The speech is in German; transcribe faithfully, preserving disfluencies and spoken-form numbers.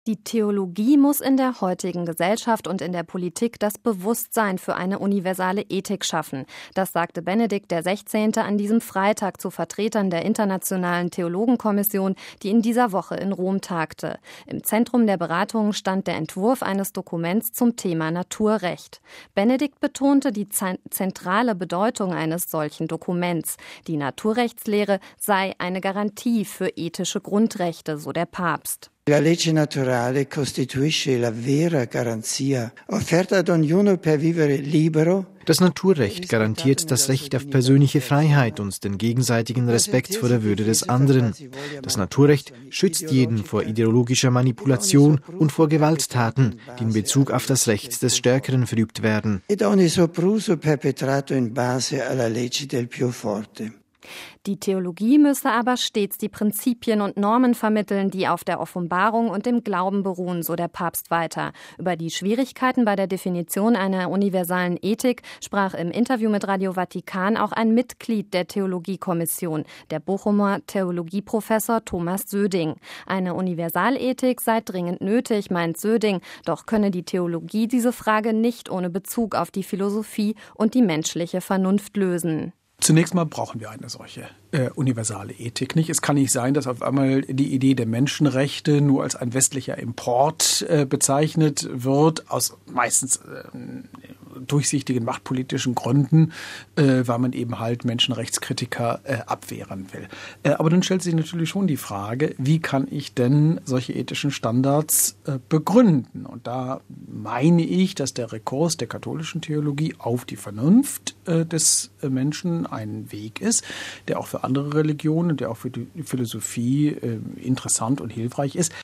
Die Theologie muss in der heutigen Gesellschaft und in der Politik das Bewusstsein für eine universale Ethik schaffen. Das sagte Benedikt der Sechzehnte an diesem Freitag zu Vertretern der Internationalen Theologenkommission, die in dieser Woche in Rom tagte. Im Zentrum der Beratungen stand der Entwurf eines Dokuments zum Thema Naturrecht. Benedikt betonte die zentrale Bedeutung eines solchen Dokuments. Die Naturrechtslehre sei eine Garantie für ethische Grundrechte, so der Papst. La legge naturale costituisce la vera garanzia offerta ad ognuno per vivere libero. Das Naturrecht garantiert das Recht auf persönliche Freiheit und den gegenseitigen Respekt vor der Würde des anderen. Das Naturrecht schützt jeden vor ideologischer Manipulation und vor Gewalttaten, die in Bezug auf das Recht des Stärkeren verübt werden. Ed ogni sopruso perpetrato in base alla legge del più forte. Die Theologie müsse aber stets die Prinzipien und Normen vermitteln, die auf der Offenbarung und dem Glauben beruhen, so der Papst weiter. Über die Schwierigkeiten bei der Definition einer universalen Ethik sprach im Interview mit Radio Vatikan auch ein Mitglied der Theologiekommission, der Bochumer Theologieprofessor Thomas Söding. Eine Universalethik sei dringend nötig, meint Söding, doch könne die Theologie diese Frage nicht ohne Bezug auf die Philosophie und die menschliche Vernunft lösen. Zunächst mal brauchen wir eine solche äh, universale Ethik nicht. Es kann nicht sein, dass auf einmal die Idee der Menschenrechte nur als ein westlicher Import äh, bezeichnet wird, aus meistens äh, durchsichtigen machtpolitischen Gründen, äh, weil man eben halt Menschenrechtskritiker äh, abwehren will. Äh, aber dann stellt sich natürlich schon die Frage, wie kann ich denn solche ethischen Standards äh, begründen? Und da meine ich, dass der Rekurs der katholischen Theologie auf die Vernunft äh, des äh, Menschen ein Weg ist, der auch für andere Religionen, der auch für die Philosophie äh, interessant und hilfreich ist.